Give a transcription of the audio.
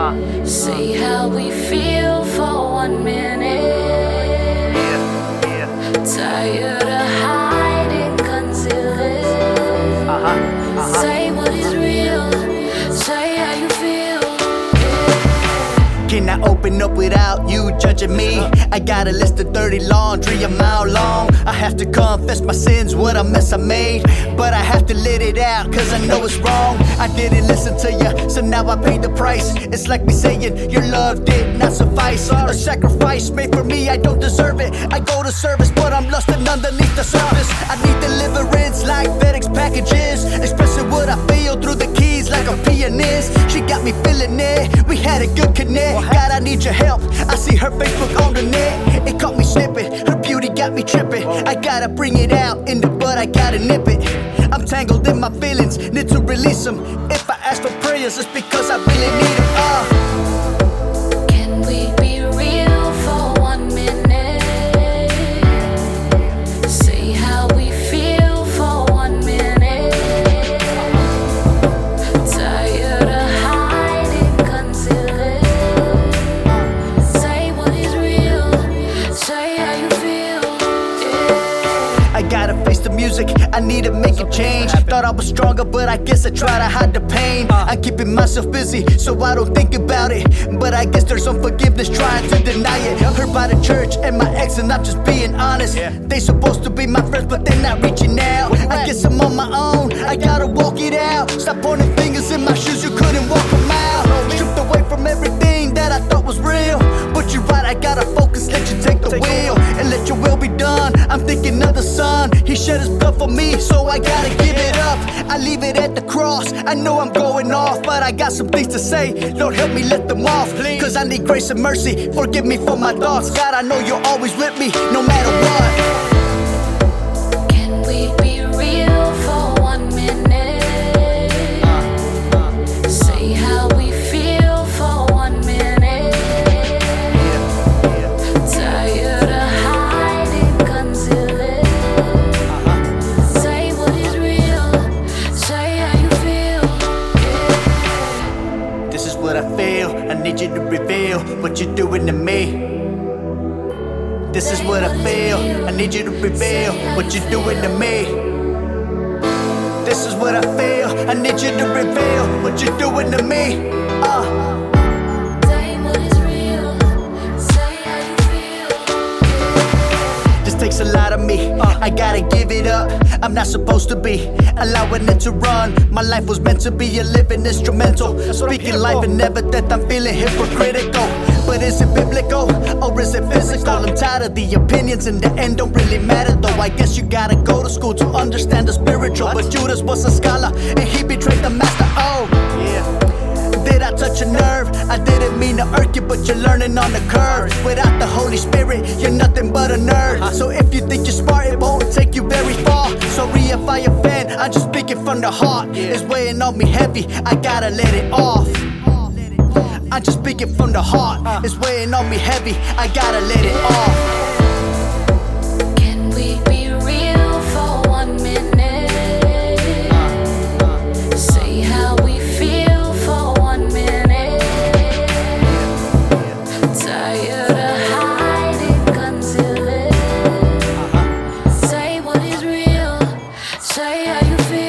Say how we feel for 1 minute. Tired of hiding, concealing. Say what is real. Say how you feel. Can I open up without you judging me? I got a list of dirty laundry a mile long. I have to confess my sins, what a mess I made. But I have to let it out, cause I know it's wrong. I didn't listen to you, so now I pay the price. It's like me saying your love did not suffice. A sacrifice made for me, I don't deserve it. I go to service, but I'm lusting underneath the surface. I need deliverance like FedEx packages, expressing what I feel through the keys like a pianist. She got me feeling it, we had a good connect. God, I need your help. I see her Facebook on the net. It caught me slipping. Her beauty got me tripping. I gotta bring it out in the bud, I gotta nip it. I'm tangled in my feelings, need to release them. If I ask for prayers, it's because I really need them. Can we be real for 1 minute? Say how we feel for 1 minute. Tired of hiding, concealing. Say what is real. Say how you feel. I gotta face the music, I need to make a change. Thought I was stronger, but I guess I try to hide the pain. I'm keeping myself busy, so I don't think about it. But I guess there's unforgiveness trying to deny it. Hurt by the church and my ex, and I'm just being honest. They supposed to be my friends, but they're not reaching out. I guess I'm on my own, I gotta walk it out. Stop pointing fingers in my shoes, you couldn't walk them out. Stripped away from everything that I thought was real. But you're right, I gotta focus, let you take the wheel. And let your will be done, I'm thinking of the son. He shed his blood for me, so I gotta give it up. I leave it at the cross, I know I'm going off, but I got some things to say. Lord, help me let them off, cause I need grace and mercy. Forgive me for my thoughts, God, I know you're always with me, no matter what. Can we be real for 1 minute? Say how we feel for 1 minute. Tired of hiding, concealing. Say what is real. Say how you feel. This is what I feel, I need you to reveal what you're doing to me. This is what I feel, I need you to reveal what you're doing to me. This is what I feel, I need you to reveal what you're doing to me. Say what is real. Say how you feel. This takes a lot of me, I gotta give it up. I'm not supposed to be allowing it to run. My life was meant to be a living instrumental, speaking life and never death. I'm feeling hypocritical, but is it biblical or is it physical? I'm tired of the opinions, in the end don't really matter though. I guess you gotta go to school to understand the spiritual. But Judas was a scholar and he betrayed the master. Oh yeah. Did I touch a nerve? I didn't mean to irk you, but you're learning on the curve. Without the Holy Spirit, you're nothing but a nerd. So if you think you're smart, it won't take you very far. Sorry if I offend, I'm just speaking from the heart. It's weighing on me heavy, I gotta let it off. I'm just speaking from the heart. It's weighing on me heavy, I gotta let it off. Can we be real for 1 minute? Say how we feel for 1 minute. Tired of hiding, concealing. Say what is real. Say how you feel.